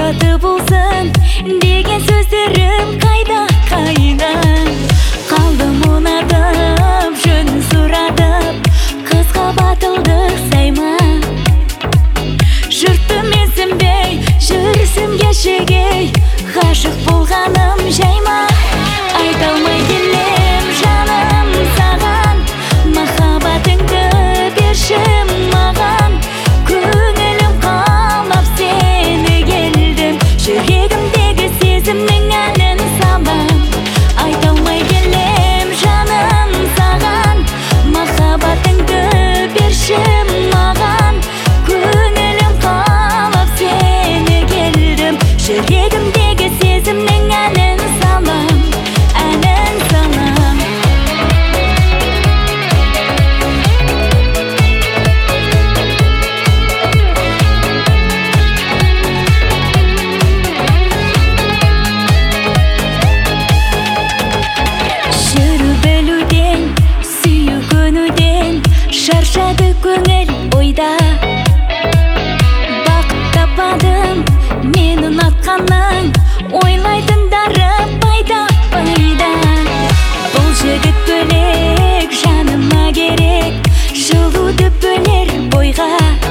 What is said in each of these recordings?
қымбаты болсын деген сөздерім қайда қалдым ұнатып жөнін сұратып қызға батылдық сайма жұртты менсінбей жүрсім кешегей ғашық болғаным жай ма айта алмай келем жаным саған махаббатыңды берші маған көңілім қалап сені келдім жүрегімдегі сезімнің әнін салам айта алмай келем жаным саған махаббатыңды берші маған көңілім қалап сені келдім жүрегімдегі сезімнің әнін салам шаршады көңіл ойда бақыт таппадым мен ұнатқаның ойлайтындары пайда бұл жігіт бөлек жаныма керек жылуды бөлер бойға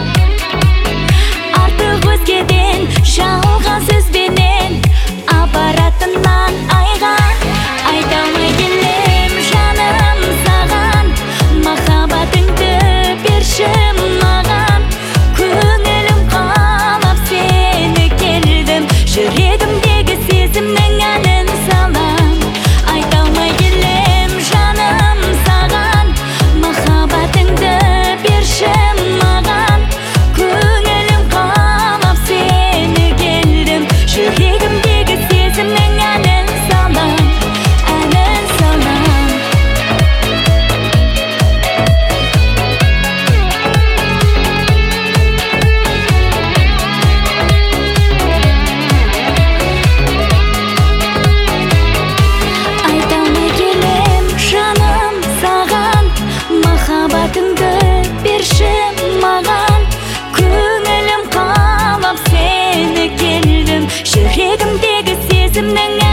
артық өзгеден жалған сөзбенен апаратыннан айға айта алмай келем жаным саған махаббатыңды берші маған көңілім қалап сені келдім жүрегімдегі сезімнің әнін салам айта алмай келем жаным саған махаббатыңды берші маған көңілім қалап сені келдім жүрегімдегі сезімнің әнін салам махаббатыңды берші маған көңілім қалап сені келдім жүрегімдегі сезімнің